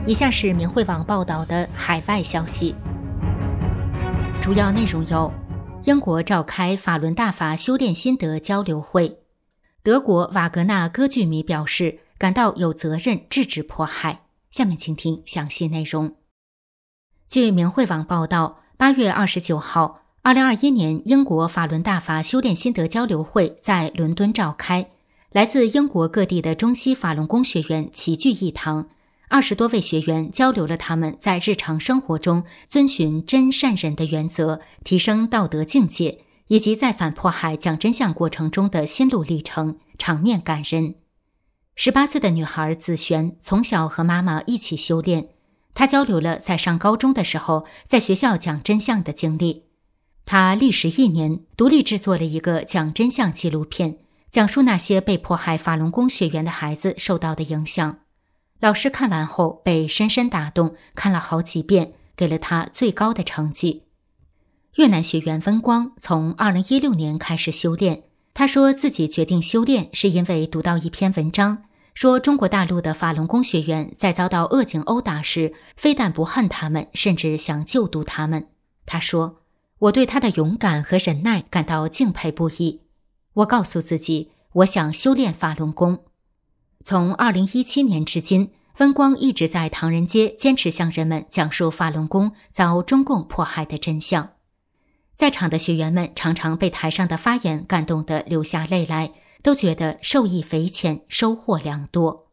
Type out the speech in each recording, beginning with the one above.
以下是明慧网报道的海外消息，主要内容有：英国召开法伦大法修炼心得交流会；德国瓦格纳歌剧迷表示感到有责任制止迫害。下面请听详细内容。据明慧网报道，8月29号，2021年英国法伦大法修炼心得交流会在伦敦召开，来自英国各地的中西法轮功学员齐聚一堂，20多位学员交流了他们在日常生活中遵循真善忍的原则，提升道德境界，以及在反迫害讲真相过程中的心路历程，场面感人。18岁的女孩子璇从小和妈妈一起修炼，她交流了在上高中的时候在学校讲真相的经历。她历时1年独立制作了一个讲真相纪录片，讲述那些被迫害法轮功学员的孩子受到的影响。老师看完后被深深打动，看了好几遍，给了他最高的成绩。越南学员温光从2016年开始修炼，他说自己决定修炼是因为读到一篇文章，说中国大陆的法轮功学员在遭到恶警殴打时，非但不恨他们，甚至想救度他们。他说，我对他的勇敢和忍耐感到敬佩不已。我告诉自己，我想修炼法轮功。从2017年至今，温光一直在唐人街坚持向人们讲述法轮功遭中共迫害的真相。在场的学员们常常被台上的发言感动得流下泪来，都觉得受益匪浅，收获良多。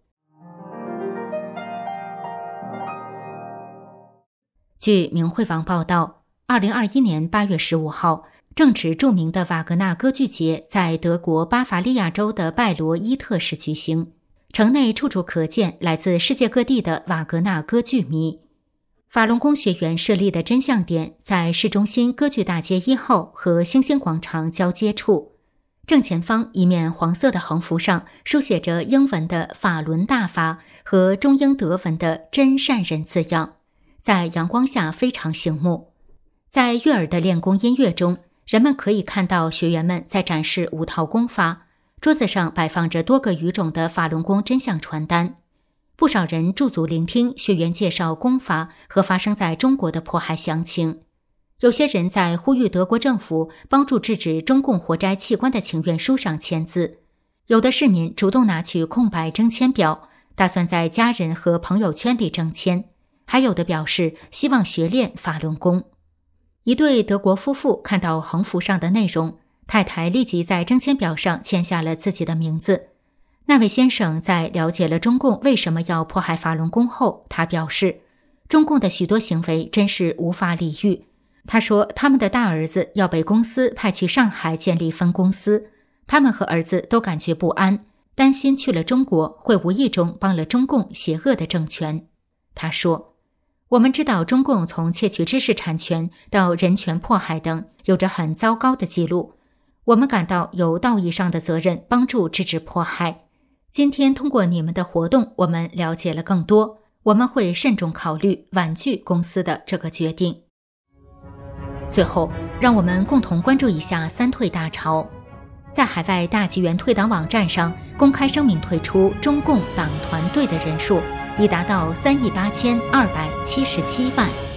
据明慧网报道，2021年8月15号，正值著名的瓦格纳歌剧节在德国巴伐利亚州的拜罗伊特市举行，城内处处可见来自世界各地的瓦格纳歌剧迷。法轮功学员设立的真相点在市中心歌剧大街1号和星星广场交接处，正前方一面黄色的横幅上书写着英文的法轮大法和中英德文的真善忍字样，在阳光下非常醒目。在悦耳的练功音乐中，人们可以看到学员们在展示5套功法，桌子上摆放着多个语种的法轮功真相传单。不少人驻足聆听学员介绍功法和发生在中国的迫害详情。有些人在呼吁德国政府帮助制止中共活摘器官的请愿书上签字。有的市民主动拿取空白征签表，打算在家人和朋友圈里征签。还有的表示希望学练法轮功。一对德国夫妇看到横幅上的内容，太太立即在征签表上签下了自己的名字。那位先生在了解了中共为什么要迫害法轮功后，他表示，中共的许多行为真是无法理喻。他说，他们的大儿子要被公司派去上海建立分公司，他们和儿子都感觉不安，担心去了中国会无意中帮了中共邪恶的政权。他说，我们知道中共从窃取知识产权到人权迫害等有着很糟糕的记录，我们感到有道义上的责任帮助制止迫害。今天通过你们的活动，我们了解了更多，我们会慎重考虑婉拒公司的这个决定。最后，让我们共同关注一下三退大潮。在海外大纪元退党网站上公开声明退出中共党团队的人数已达到38277万。